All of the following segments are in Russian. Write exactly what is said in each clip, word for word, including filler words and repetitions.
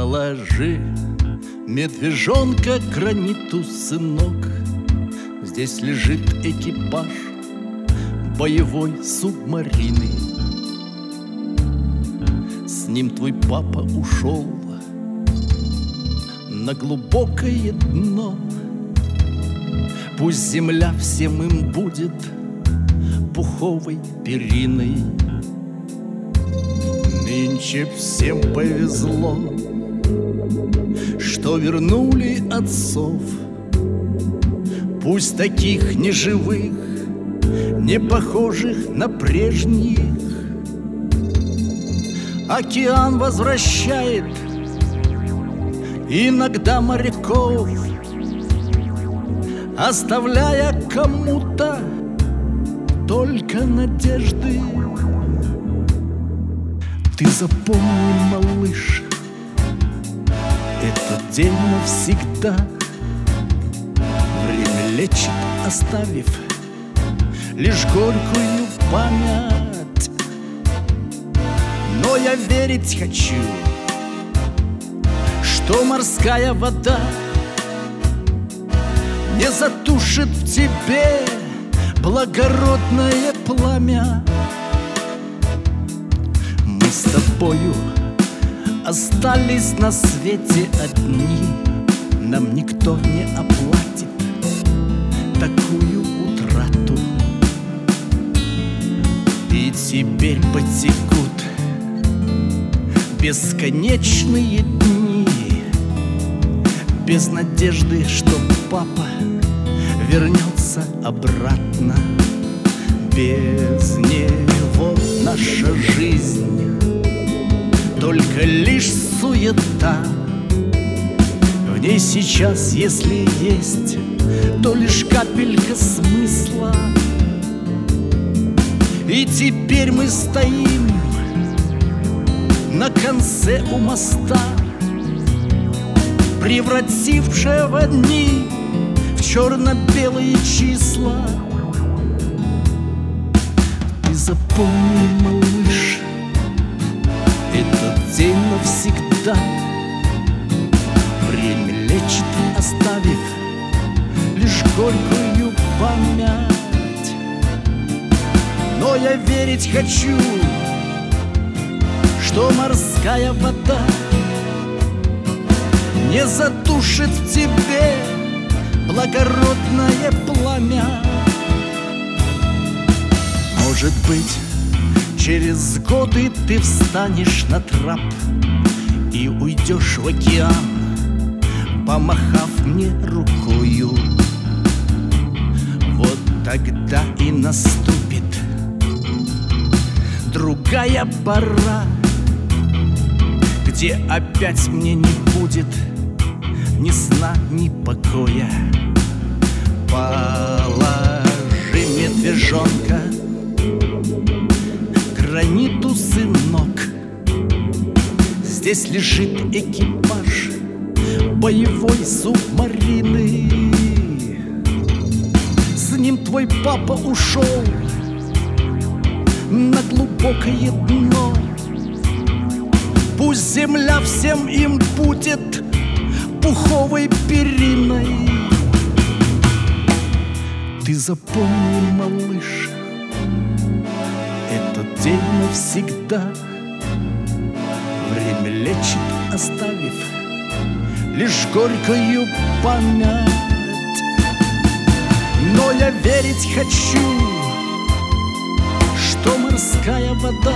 Положи медвежонка к граниту, сынок. Здесь лежит экипаж боевой субмарины. С ним твой папа ушел на глубокое дно. Пусть земля всем им будет пуховой периной. Нынче всем повезло, что вернули отцов. Пусть таких неживых, не похожих на прежних, океан возвращает иногда моряков, оставляя кому-то только надежды. Ты запомни, малыш, этот день навсегда. Время лечит, оставив лишь горькую память. Но я верить хочу, что морская вода не затушит в тебе благородное пламя. Мы с тобою остались на свете одни. Нам никто не оплатит такую утрату. И теперь потекут бесконечные дни, без надежды, что папа вернется обратно. Без него наша жизнь только лишь суета. В ней сейчас, если есть, то лишь капелька смысла. И теперь мы стоим на конце у моста, превратившего дни в черно-белые числа. Ты запомни, малыш, этот день навсегда. Время лечит, оставив лишь горькую память. Но я верить хочу, что морская вода не затушит в тебе благородное пламя. Может быть, через годы ты встанешь на трап и уйдешь в океан, помахав мне рукою. Вот тогда и наступит другая пора, где опять мне не будет ни сна, ни покоя. Положи медвежонка к граниту, сынок. Здесь лежит экипаж боевой субмарины. С ним твой папа ушел на глубокое дно. Пусть земля всем им будет пуховой периной. Ты запомни, малыш, этот день навсегда. Время лечит, оставив лишь горькую память. Но я верить хочу, что морская вода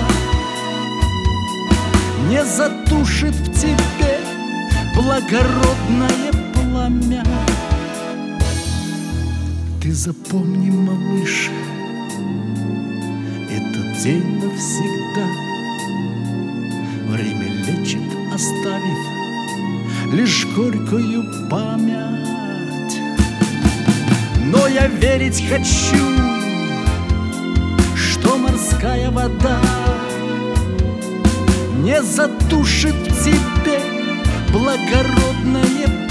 не затушит в тебе благородное пламя. Ты запомни, малыш, этот день навсегда. Время лечит, оставив лишь горькую память. Но я верить хочу, что морская вода не затушит в тебе благородное